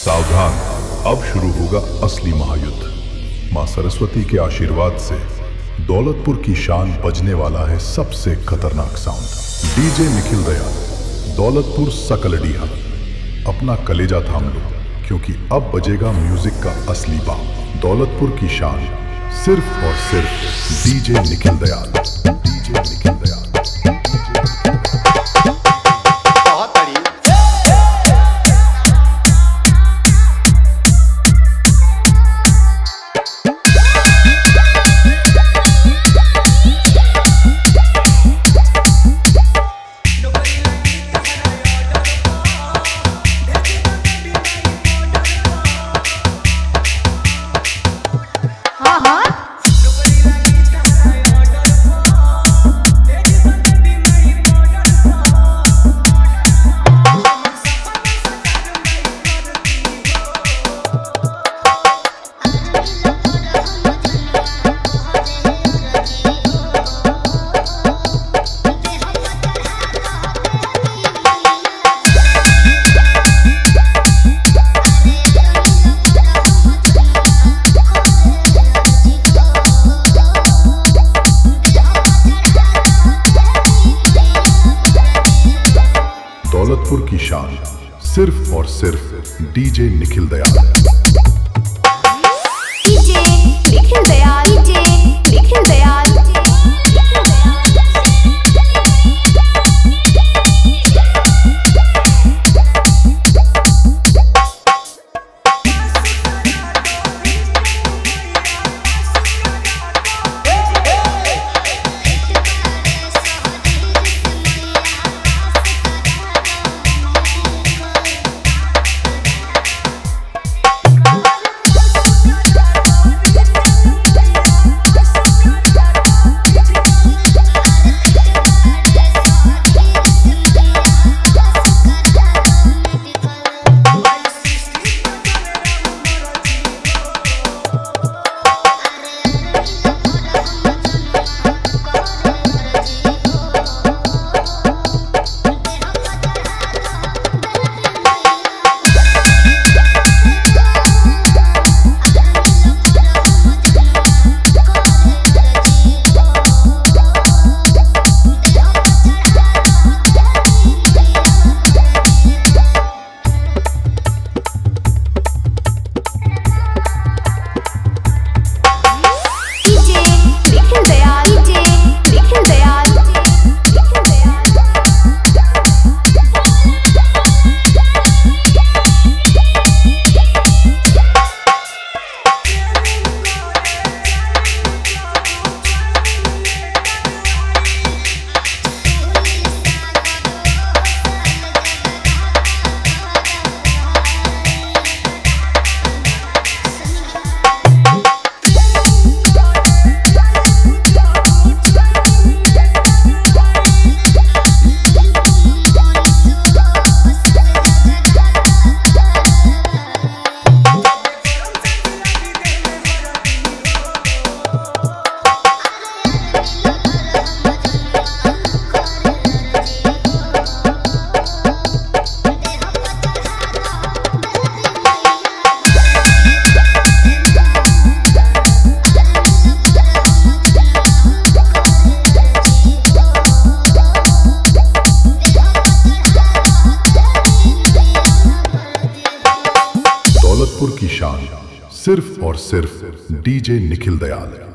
सावधान, अब शुरू होगा असली महायुद्ध। मां सरस्वती के आशीर्वाद से दौलतपुर की शान बजने वाला है सबसे खतरनाक साउंड। डीजे निखिल दयाल, दौलतपुर सकलडिया। अपना कलेजा थाम लो, क्योंकि अब बजेगा म्यूजिक का असली बाप। दौलतपुर की शान सिर्फ और सिर्फ डीजे निखिल दयाल। डीजे निखिल दयाल। दौलतपुर की शान सिर्फ और सिर्फ DJ Nikhil Dayal. DJ Nikhil Dayal. DJ Nikhil Dayal. Daulatpur की शान सिर्फ और सिर्फ डीजे निखिल दयाल।